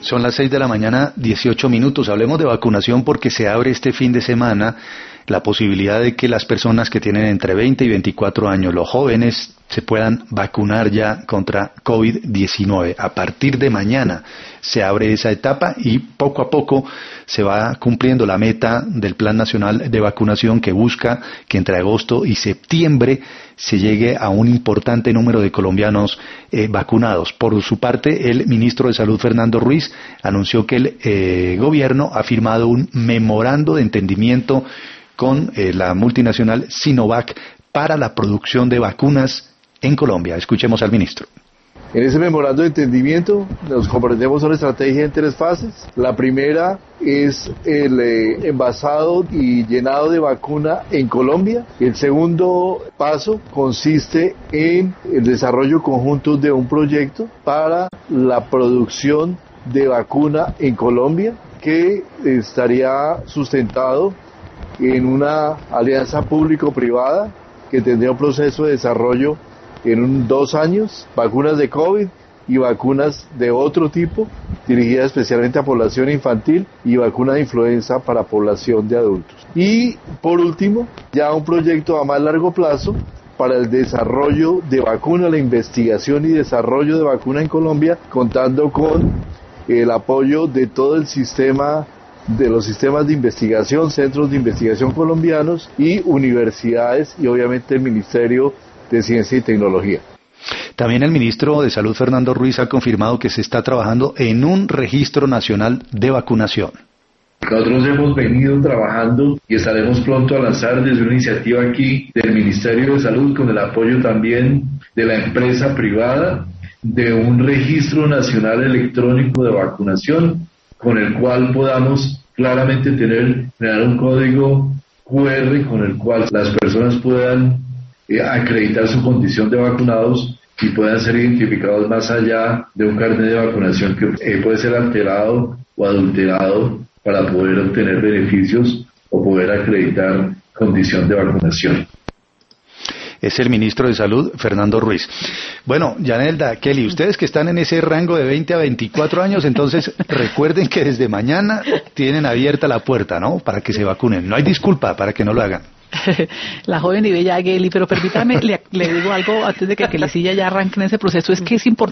Son las 6 de la mañana, 18 minutos. Hablemos de vacunación porque se abre este fin de semana la posibilidad de que las personas que tienen entre 20 y 24 años, los jóvenes, se puedan vacunar ya contra COVID-19. A partir de mañana se abre esa etapa y poco a poco se va cumpliendo la meta del Plan Nacional de Vacunación que busca que entre agosto y septiembre se llegue a un importante número de colombianos vacunados. Por su parte, el ministro de Salud, Fernando Ruiz, anunció que el gobierno ha firmado un memorando de entendimiento con la multinacional Sinovac para la producción de vacunas en Colombia. Escuchemos al ministro. En ese memorando de entendimiento nos comprometemos a una estrategia en 3 fases. La primera es el envasado y llenado de vacuna en Colombia. El segundo paso consiste en el desarrollo conjunto de un proyecto para la producción de vacuna en Colombia que estaría sustentado en una alianza público-privada que tendría un proceso de desarrollo en 2 años, vacunas de COVID y vacunas de otro tipo, dirigidas especialmente a población infantil, y vacuna de influenza para población de adultos. Y por último, ya un proyecto a más largo plazo para el desarrollo de vacuna, la investigación y desarrollo de vacuna en Colombia, contando con el apoyo de todo el sistema, de los sistemas de investigación, centros de investigación colombianos y universidades, y obviamente el Ministerio de Ciencia y Tecnología. También el ministro de Salud, Fernando Ruiz, ha confirmado que se está trabajando en un registro nacional de vacunación. Nosotros hemos venido trabajando y estaremos pronto a lanzar desde una iniciativa aquí del Ministerio de Salud, con el apoyo también de la empresa privada, de un registro nacional electrónico de vacunación, con el cual podamos claramente crear un código QR con el cual las personas puedan acreditar su condición de vacunados y puedan ser identificados más allá de un carnet de vacunación que puede ser alterado o adulterado para poder obtener beneficios o poder acreditar condición de vacunación. Es el ministro de Salud, Fernando Ruiz. Bueno, Yanelda, Kelly, ustedes que están en ese rango de 20 a 24 años, entonces recuerden que desde mañana tienen abierta la puerta, ¿no?, para que se vacunen. No hay disculpa para que no lo hagan. La joven y bella Kelly, pero permítame, le digo algo antes de que Kelly ya arranque en ese proceso. Es que es importante